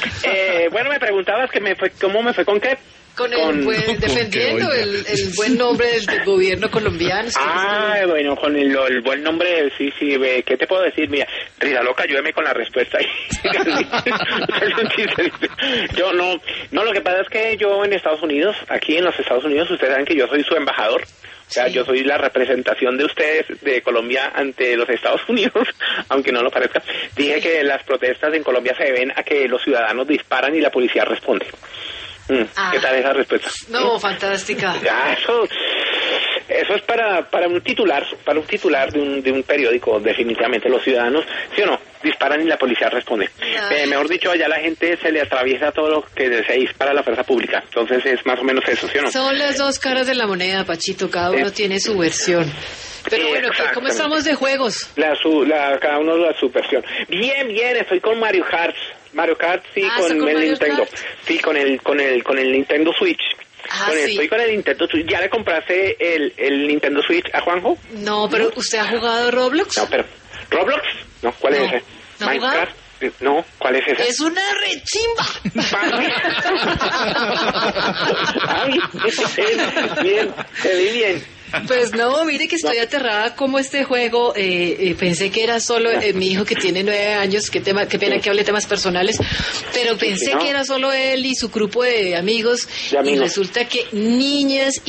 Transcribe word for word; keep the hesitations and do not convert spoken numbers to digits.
Eh, bueno, me preguntabas que me fue, ¿cómo me fue con qué? Con el Con- buen, defendiendo el, el buen nombre del, del gobierno colombiano. Ah, bueno, con el, el buen nombre, sí, sí, ve, ¿qué te puedo decir? Mira, Risa Loca, ayúdame con la respuesta ahí. Es un chiste. Yo no, no, lo que pasa es que yo en Estados Unidos, aquí en los Estados Unidos, ustedes saben que yo soy su embajador. O sea, Sí. yo soy la representación de ustedes, de Colombia, ante los Estados Unidos, aunque no lo parezca. Dije que las protestas en Colombia se deben a que los ciudadanos disparan y la policía responde. Mm, Ah. ¿Qué tal esa respuesta? No, fantástica. Ya, eso, eso es para, para un titular, para un titular de un, de un periódico, definitivamente. Los ciudadanos, ¿sí o no? Disparan y la policía responde. Ay. Eh, mejor dicho, allá la gente se le atraviesa todo lo que se dispara a la fuerza pública. Entonces es más o menos eso, ¿sí o no? Son las dos caras de la moneda, Pachito. Cada uno Eh. tiene su versión. Pero Sí, bueno, ¿qué- ¿cómo exactamente. estamos de juegos? La, su, la, cada uno la su versión. Bien, bien, estoy con Mario Kart. Mario Kart, sí, Ah, ¿está con, con el Mario Nintendo. Kart? Sí, con el, con el, con el Nintendo Switch. Ah, Con el- sí. Estoy con el Nintendo Switch. ¿Ya le compraste el, el Nintendo Switch a Juanjo? No, pero ¿usted ha jugado Roblox? No, pero ¿Roblox? No, ¿cuál No. es ese? ¿No ha Minecraft. Eh, No, ¿cuál es ese? Es una rechimba. Ay, bien, bien, se ve bien. Pues no, mire que estoy aterrada como este juego, eh, eh, pensé que era solo eh, mi hijo que tiene nueve años, qué, tema, qué pena que hable temas personales, pero pensé ¿no? que era solo él y su grupo de amigos, De amigos. y resulta que niñas